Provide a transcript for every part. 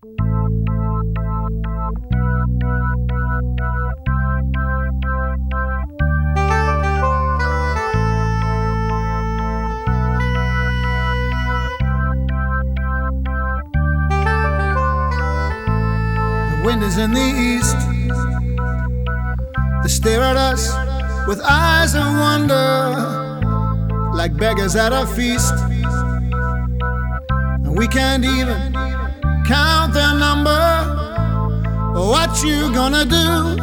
The wind is in the east. They stare at us with eyes of wonder, like beggars at a feast. And we can't even count their number. What you gonna do?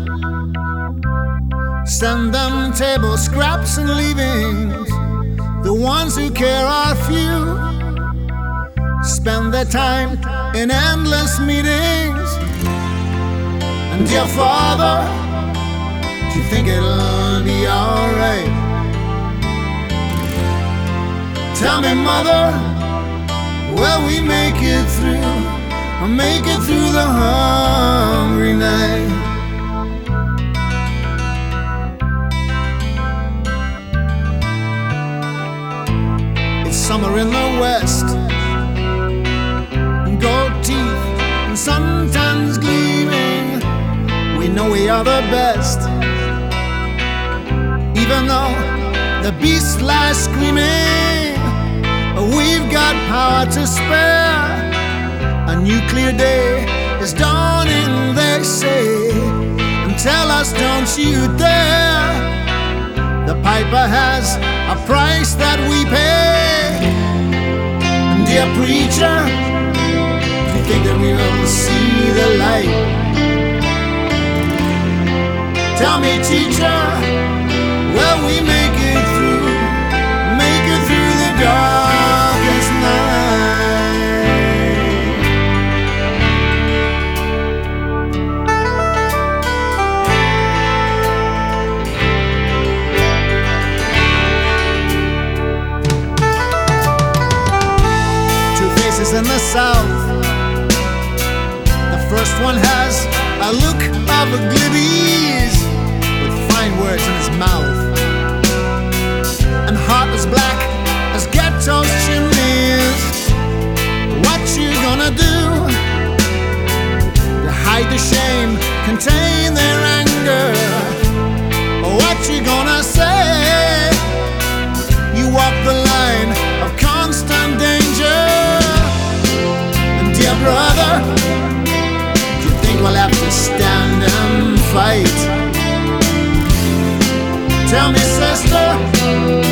Send them table scraps and leavings. The ones who care are few. Spend their time in endless meetings. And dear Father, do you think it'll be alright? Tell me, Mother, will we make it through? Or make it through the hungry night? It's summer in the west, gold teeth and suntans gleaming. We know we are the best, even though the beast lies screaming. We've got power to spare. A nuclear day is dawning, they say, and tell us, don't you dare. The piper has a price that we pay. And dear preacher, do you think that we will see the light? Tell me, teacher, will we make it through the darkest night? Two faces in the south. The first one has a look of a glibbies, with fine words in his mouth, and heart as black as ghetto's chimneys. What you gonna do to hide the shame, contain their anger? What you gonna say? You walk the line of constant danger. And dear brother, do you think we'll have to stand and fight? Tell me, sister,